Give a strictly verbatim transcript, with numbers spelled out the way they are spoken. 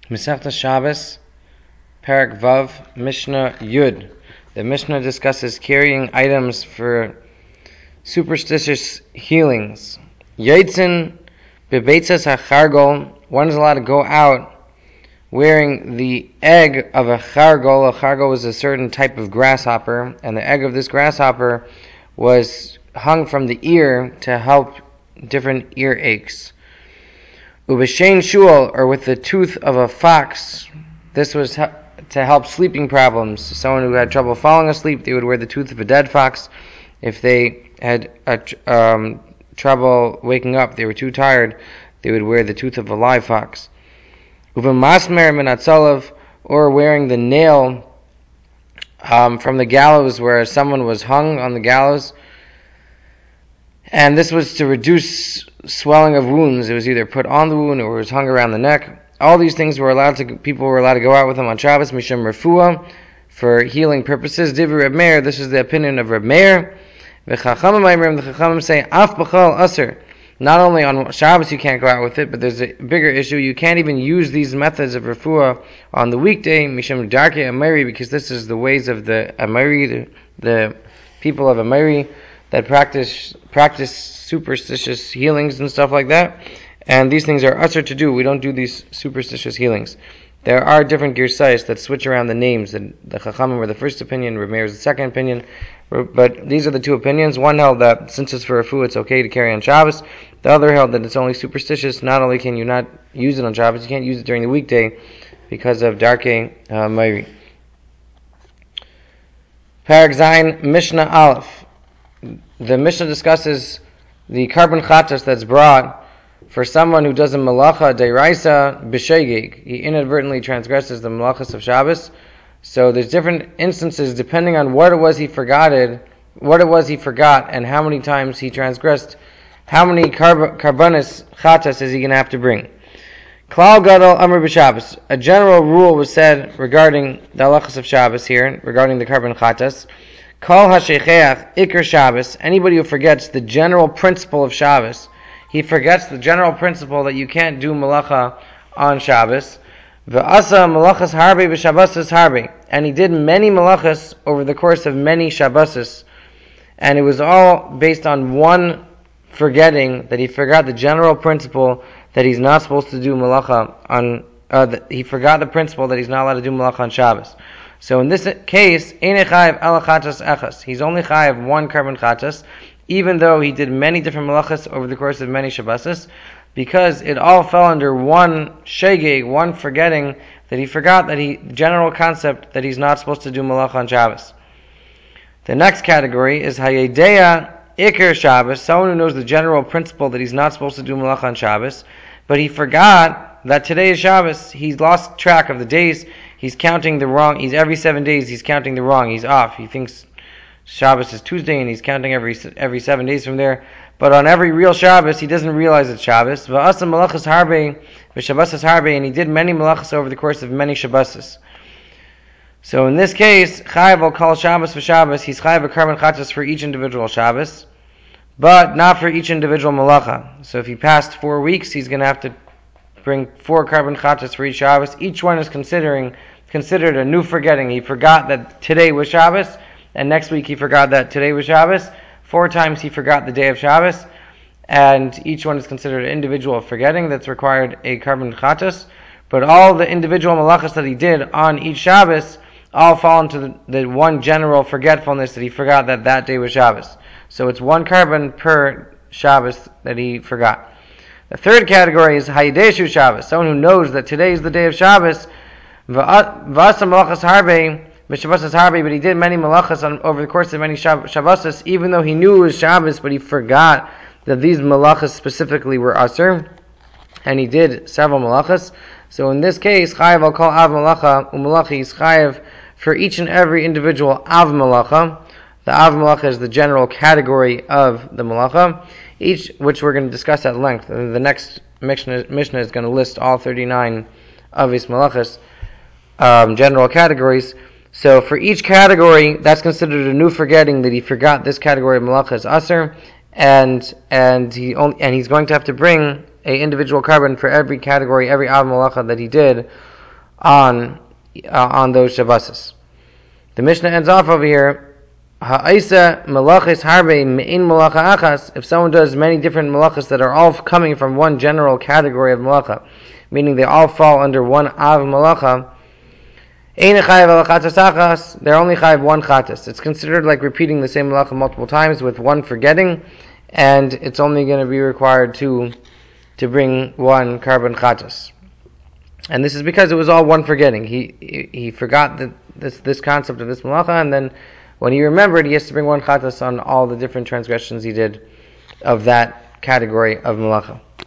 Masechta Shabbos, Parak Vav, Mishnah Yud. The Mishnah discusses carrying items for superstitious healings. Yaitzin bebeitzas hachargol. One is allowed to go out wearing the egg of a chargol. A chargol was a certain type of grasshopper, and the egg of this grasshopper was hung from the ear to help different ear aches. Ubeshain shul, or with the tooth of a fox. This was he- to help sleeping problems. Someone who had trouble falling asleep, they would wear the tooth of a dead fox. If they had a, um, trouble waking up, they were too tired, they would wear the tooth of a live fox. Uvemasmer minatzalav, or wearing the nail um, from the gallows where someone was hung on the gallows. And this was to reduce swelling of wounds. It was either put on the wound or it was hung around the neck. All these things were allowed to, people were allowed to go out with them on Shabbos, Mishum Refuah, for healing purposes. Divrei Reb Meir, this is the opinion of Reb Meir. V'chachamim Aimrim, the Chachamim say, Af b'chal aser. Not only on Shabbos you can't go out with it, but there's a bigger issue. You can't even use these methods of Refuah on the weekday, Mishum Darkei Ameri, because this is the ways of the Ameri, the people of Ameri, that practice practice superstitious healings and stuff like that. And these things are usher to do. We don't do these superstitious healings. There are different girsayos that switch around the names. The, the Chachamim were the first opinion, Reb Meir is the second opinion. But these are the two opinions. One held that since it's for a food, it's okay to carry on Shabbos. The other held that it's only superstitious. Not only can you not use it on Shabbos, you can't use it during the weekday because of Darkei uh, Meiri. Parak Zayin, Mishnah Aleph. The Mishnah discusses the carbon chatas that's brought for someone who does a malacha deiraisa b'shegeg. He inadvertently transgresses the malachas of Shabbos. So there's different instances depending on what it was he forgot, what it was he forgot, and how many times he transgressed. How many carb- carbonis chatas is he going to have to bring? Klal gadol amr b'Shabbos. A general rule was said regarding the halachas of Shabbos here, regarding the carbon chatas. Kol hashecheach ikar Shabbos. Anybody who forgets the general principle of Shabbos, he forgets the general principle that you can't do malacha on Shabbos. V'asa malachas harbe b'Shabbos harbe, and he did many malachas over the course of many Shabbos, and it was all based on one forgetting, that he forgot the general principle that he's not supposed to do malacha on. Uh, that he forgot the principle that he's not allowed to do malacha on Shabbos. So in this case, Ein chayav ela chatas echas. He's only chayav one carbon chatas, even though he did many different malachas over the course of many Shabbosos, because it all fell under one shegeg, one forgetting, that he forgot that he, general concept that he's not supposed to do malacha on Shabbos. The next category is hayedeya ikar Shabbos, someone who knows the general principle that he's not supposed to do malacha on Shabbos, but he forgot that today is Shabbos. He's lost track of the days. He's counting the wrong. He's every seven days. He's counting the wrong. He's off. He thinks Shabbos is Tuesday, and he's counting every every seven days from there. But on every real Shabbos, he doesn't realize it's Shabbos. V'asa malachas harbe v'Shabbos harbe, and he did many malachas over the course of many Shabbos. So in this case, chayav will call Shabbos for Shabbos. He's chayav a carbon chatas for each individual Shabbos, but not for each individual malacha. So if he passed four weeks, he's going to have to bring four carbon chatas for each Shabbos. Each one is considering considered a new forgetting. He forgot that today was Shabbos, and next week he forgot that today was Shabbos. Four times he forgot the day of Shabbos, and each one is considered an individual forgetting that's required a carbon chatas. But all the individual malachas that he did on each Shabbos all fall into the, the one general forgetfulness that he forgot that that day was Shabbos. So it's one carbon per Shabbos that he forgot. The third category is Hayideshu Shabbos, someone who knows that today is the day of Shabbos. V'asa malachas harbe b'Shabbos harbe, but he did many malachas on, over the course of many Shabbos, even though he knew it was Shabbos, but he forgot that these malachas specifically were aser, and he did several malachas. So in this case, chayav I'll call av malacha umalachi is chayav for each and every individual av malacha. The av malacha is the general category of the malacha, each which we're going to discuss at length. The next Mishnah, Mishnah is going to list all thirty-nine of his malachas, um, general categories. So for each category, that's considered a new forgetting, that he forgot this category of malacha is aser, and and he only, and he's going to have to bring a individual carbon for every category, every av malacha that he did on uh, on those Shabbosos. The Mishnah ends off over here. Ha'isa malachis harbe me'in malacha achas. If someone does many different malachas that are all coming from one general category of malacha, meaning they all fall under one av malacha, ein chayav al chatas achas. They're only chayav one chatas. It's considered like repeating the same malacha multiple times with one forgetting, and it's only going to be required to to bring one carbon chatas. And this is because it was all one forgetting. He he, he forgot that this this concept of this malacha, and then when he remembered, he has to bring one chatas on all the different transgressions he did of that category of malacha.